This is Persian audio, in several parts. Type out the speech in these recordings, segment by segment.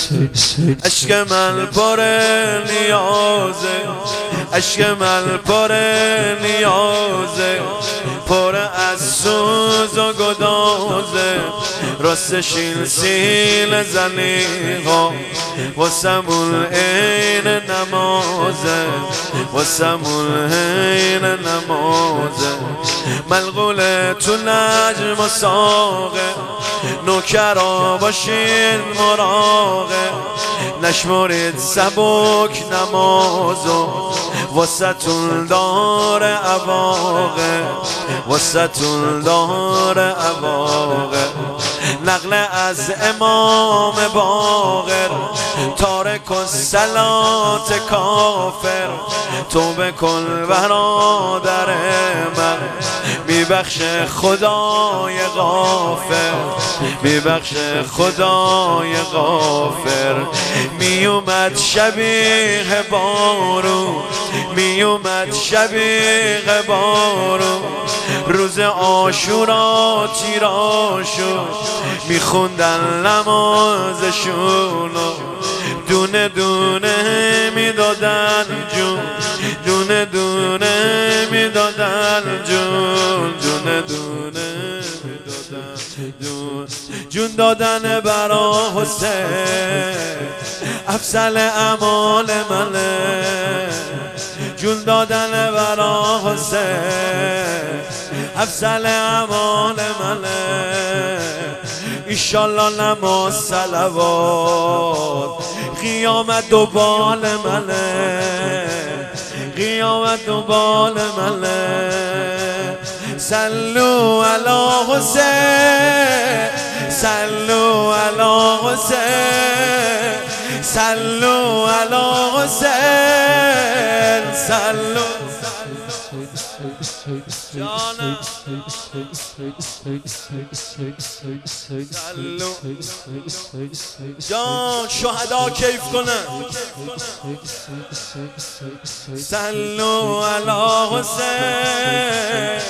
عشق من پر نیازه، عشق من پر نیازه، پر از سوز و گدازه، راستش این سیل زنیها واسمون عین نمازه، واسمون عین نمازه. ملغول تو نجم و ساقه، نوکرا باشین مراقه، نشمرید سبک نمازو واسطون دار عواقه، واسطون دار عواقه. نقل از امام باقر، تارک الصلات کافر، توبه کن برادر من، میبخش خدای غافر، میبخش خدای غافر. میومد شبیه بارون، میومد شبیه بارون، روز عاشورا تیراشون، میخوندن نمازشونو، دونه دونه میدادن جون، دونه دونه میدادن جون، دونه دونه میدادن جون، جون دادن برا حسین افضل اعمال منه، جون دادن برا حسین افضل اعمال منه. ایشالله نماز صلوات قیامت دوبال منه، قیامت دوبال منه. صلوا علی حسین، صلوا علی حسین، صلوا علی حسین، صلوا جانم جان شهدا کیف کنن. صلوا علی حسین.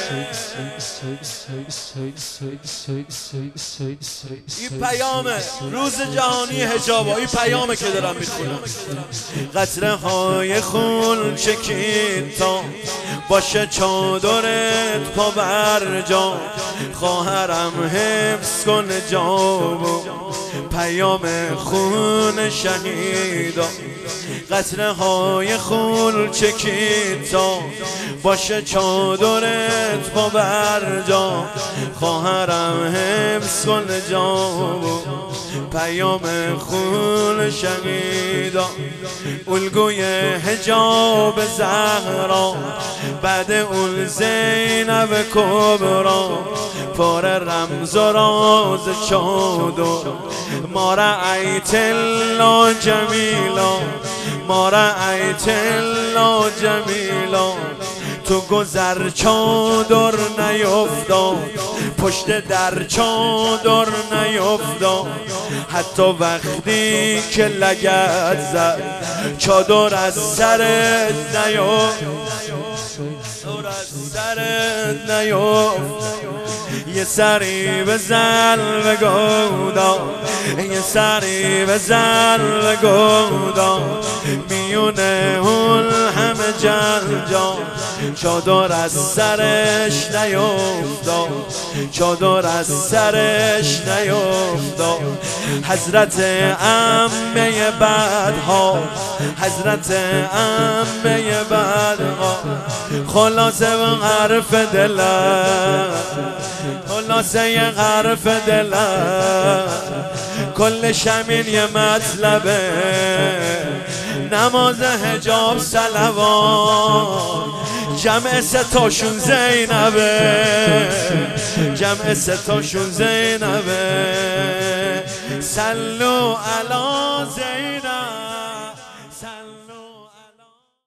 این پیامه روز جهانی حجابا، این پیامه که دارم میخونم. قطره های خون چکید تا باشه چادرت پا بر جا، خواهرم حفظ کن جابو پیام خون شهیدا. قطره های خون چکید تا باشه چادرت پا بر جا، خواهرم حفظ کن جابو پیام خون شهیدا. الگوی حجاب زهرا، بعد اون زینب کبرا، پر رمز و راز چادر. ما رأیت الا جمیلا، ما رأیت الا جمیلا. تو گذر چادر نیفتاد، پشت در چادر نیفتاد، حتی وقتی که لگد زد چادر از سرت نیفتاد، چادر از سرت نیفتاد. یه سری بزن و گودا، یه سری بزن و گودا، میونه اون همه جنجا، چادر از سرش نیفتاد، چادر از سرش نیفتاد. حضرت عمه بدها، حضرت عمه بدها، خلاصه و حرف دلم، خلاصه یه حرف دلم، کلش همین یه مطلبه. نماز حجاب صلوات، جمع ستاشون زینبه، جمع ستاشون زینبه. صلوا علی زینب.